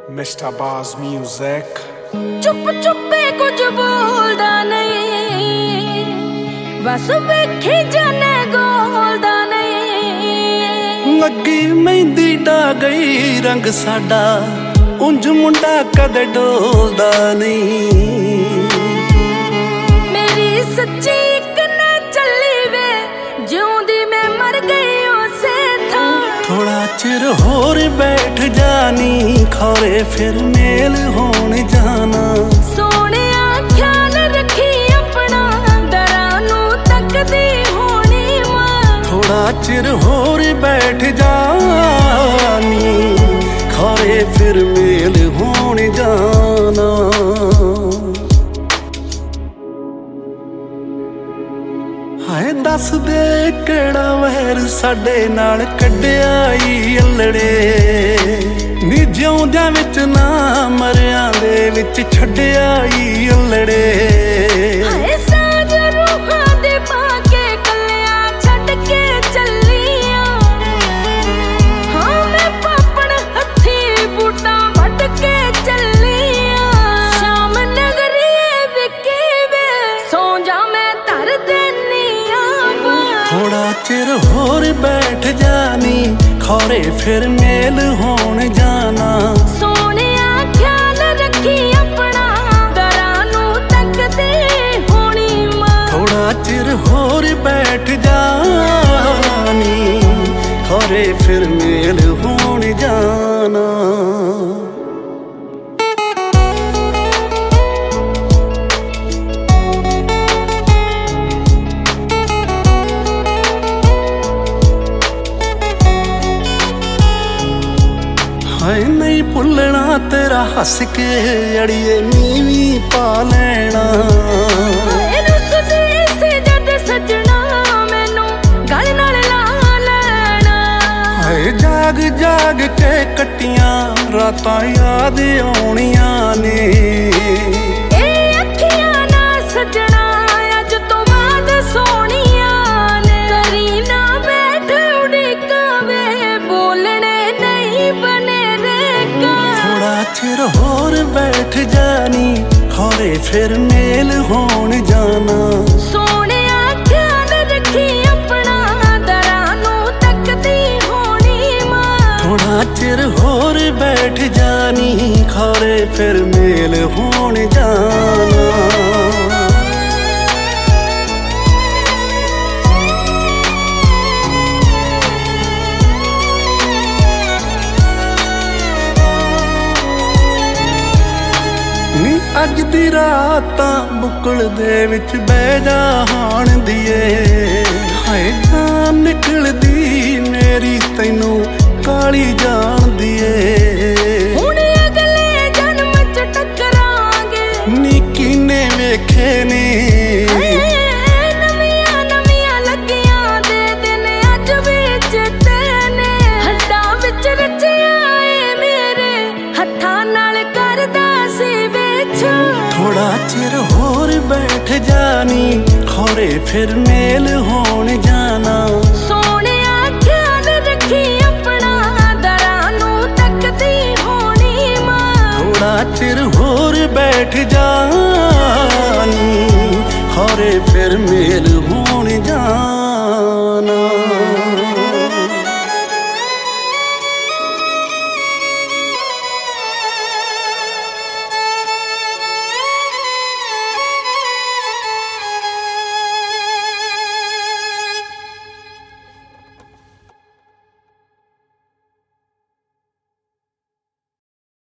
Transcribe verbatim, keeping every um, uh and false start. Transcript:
Mister ਬਾਜ਼ music. ਚੁੱਪ ਚੁੱਪੇ ਕੁਝ ਬੋਲਦਾ ਨਹੀਂ, ਬਸ ਵੇਖੀ ਜਾਨੇ ਗੋਲਦਾ ਨਹੀਂ। ਲੱਗੀ ਮਹਿੰਦੀ ਡਾ ਗਈ ਰੰਗ ਸਾਡਾ, ਉਂਝ ਮੁੰਡਾ ਕਦੇ ਡੋਲਦਾ ਨਹੀਂ। ਮੇਰੀ ਸੱਚੀ ਇੱਕ ਨਾ ਚੱਲੀ ਵੇ, ਜਿਉਂਦੀ ਮੈਂ ਮਰ ਗਈ ਉਸੇ ਥਾਂ। ਥੋੜਾ ਚਿਰ ਹੋਰ ਬੈਠ ਜਾਨੀ, ਖੌਰੇ ਫਿਰ ਮੇਲ ਹੋਣ ਜਾਣਾ। ਸੋਹਣਿਆ ਖਿਆਲ ਰੱਖੀ ਆਪਣਾ, ਦਰਾਂ ਨੂੰ ਤੱਕਦੀ ਹੋਣੀ ਮਾਂ। ਥੋੜਾ ਚਿਰ ਹੋਰ ਬੈਠ ਜਾਨੀ, ਖੌਰੇ ਫਿਰ ਮੇਲ ਹੋਣ ਜਾਣਾ। ਹਾਏ ਦੱਸ ਦੇ ਕਿਹੜਾ ਵਹਿਰ ਸਾਡੇ ਨਾਲ ਕੱਢਿਆ ਈ ਅਲੜੇ, ਨੀ ਜਿਉਂਦਿਆਂ ਵਿੱਚ ਨਾ ਮਰਿਆਂ ਦੇ ਵਿੱਚ ਛੱਡਿਆ ਈ ਅਲੜੇ। ਹਾਏ ਸਾਜ ਰੂਹਾਂ ਦੇ ਪਾ ਕੇ ਕੱਲਿਆਂ ਛੱਡ ਕੇ ਚੱਲੀਆਂ। ਹਾਂ ਮੈਂ ਪਾਪਣ ਹੱਥੀ ਬੂਟਾਂ ਵੱਢ ਕੇ ਚੱਲੀਆਂ। ਸ਼ਾਮ ਨਗਰੀਏ ਵਿਕੀ ਵੇ, ਸੌਂ ਜਾ ਮੈਂ ਧਰ ਦੇਨੀ ਆ। ਥੋੜਾ ਚਿਰ ਹੋਰ ਬੈਠ ਜਾਨੀ, ਖੌਰੇ ਫਿਰ ਮੇਲ ਹੋਣ ਜਾਣਾ। ਸੋਹਣਿਆ ਖਿਆਲ ਰੱਖੀ ਆਪਣਾ, ਦਰਾਂ ਨੂੰ ਤੱਕਦੀ ਹੋਣੀ ਮਾਂ। ਥੋੜਾ ਚਿਰ ਹੋਰ ਬੈਠ ਜਾਨੀ, ਖੌਰੇ ਫਿਰ ਮੇਲ ਹੋਣ ਜਾਣਾ। ਹਾਏ ਨਹੀਂ ਭੁੱਲਣਾ ਤੇਰਾ ਹੱਸ ਕੇ ਅੜੀਏ, ਨੀਵੀਂ ਪਾ ਲੈਣਾ। ਹਾਏ ਰੁੱਸਦੀ ਸੀ ਜਦ ਸੱਜਣਾ, ਮੈਨੂੰ ਗਲ ਨਾਲ ਲਾ ਲੈਣਾ। ਹਾਏ ਜਾਗ ਜਾਗ ਕੇ ਕੱਟੀਆਂ ਰਾਤਾਂ ਯਾਦ ਆਉਣੀਆਂ ਨੇ। ਇਹ ਅੱਖੀਆਂ ਨਾ ਸੱਜਣਾ, ਅੱਜ ਤੋਂ ਬਾਅਦ ਸੋਹਣੀਆਂ ਨੇ। ਕਰੀ ਨਾ ਬੈਠ ਉਡੀਕਾਂ ਵੇ, ਬੋਲਣੇ ਨਹੀਂ ਬਣੇ ਰੇਕਾਂ। ਥੋੜਾ ਚਿਰ ਹੋਰ ਬੈਠ ਜਾਨੀ, ਖੌਰੇ ਫਿਰ ਮੇਲ ਹੋਣ ਜਾਣਾ। ਸੋਹਣਿਆ ਖਿਆਲ ਰੱਖੀ ਆਪਣਾ, ਦਰਾਂ ਨੂੰ ਤੱਕਦੀ ਹੋਣੀ ਮਾਂ। ਥੋੜਾ ਚਿਰ ਹੋਰ ਬੈਠ ਜਾਨੀ, ਖੌਰੇ ਫਿਰ ਮੇਲ ਹੋਣ ਜਾਣਾ। ਨੀ ਅੱਜ ਦੀ ਰਾਤਾਂ ਬੁੱਕਲ ਦੇ ਵਿੱਚ ਬਹਿ ਜਾ ਹਾਣ ਦੀਏ। ਹਾਏ ਜਾਨ ਨਿਕਲਦੀ ਮੇਰੀ ਤੈਨੂੰ ਕਾਲੀ ਜਾਣਦੀ ਏ। ਹੁਣ ਅਗਲੇ ਜਨਮ ਚ ਟੱਕਰਾਂਗੇ, ਨੀ ਕਿਨੇ ਵੇਖੇ ਨੇ। ਨਵੀਆਂ ਨਵੀਆਂ ਲੱਗੀਆਂ ਦੇ ਦਿਨ ਅੱਜ ਵੀ ਚੇਤੇ ਨੇ। ਹੱਡਾਂ ਵਿੱਚ ਰਚਿਆ ਏ ਮੇਰੇ, ਹੱਥਾਂ ਨਾਲ ਕਰਦਾ ਸੀ ਵਿੱਚ। ਥੋੜਾ ਚਿਰ ਹੋਰ ਬੈਠ ਜਾਨੀ, ਖੌਰੇ ਫਿਰ ਮੇਲ ਹੋਣ ਜਾਣਾ। ਸੋਹਣਿਆ ਖਿਆਲ ਰੱਖੀ ਆਪਣਾ, ਦਰਾਂ ਨੂੰ ਤੱਕਦੀ ਹੋਣੀ ਮਾਂ। ਥੋੜਾ ਚਿਰ ਹੋਰ ਬੈਠ ਜਾਨੀ, ਖੌਰੇ ਫਿਰ ਮੇਲ ਹੋਣ ਜਾਣਾ।